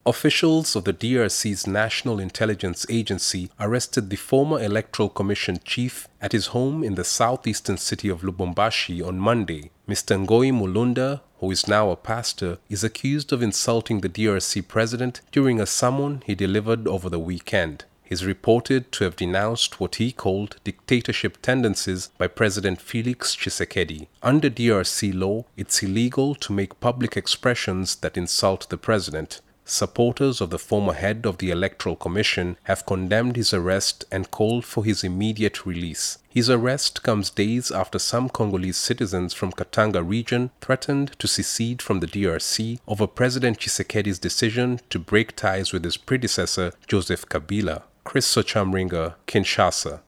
Officials of the DRC's National Intelligence Agency arrested the former Electoral Commission chief at his home in the southeastern city of Lubumbashi on Monday. Mr. Ngoi Mulunda, who is now a pastor, is accused of insulting the DRC president during a summon he delivered over the weekend. He is reported to have denounced what he called dictatorship tendencies by President Felix Tshisekedi. Under DRC law, it's illegal to make public expressions that insult the president. Supporters of the former head of the Electoral Commission have condemned his arrest and called for his immediate release. His arrest comes days after some Congolese citizens from Katanga region threatened to secede from the DRC over President Tshisekedi's decision to break ties with his predecessor, Joseph Kabila. Chris Sochamringa, Kinshasa.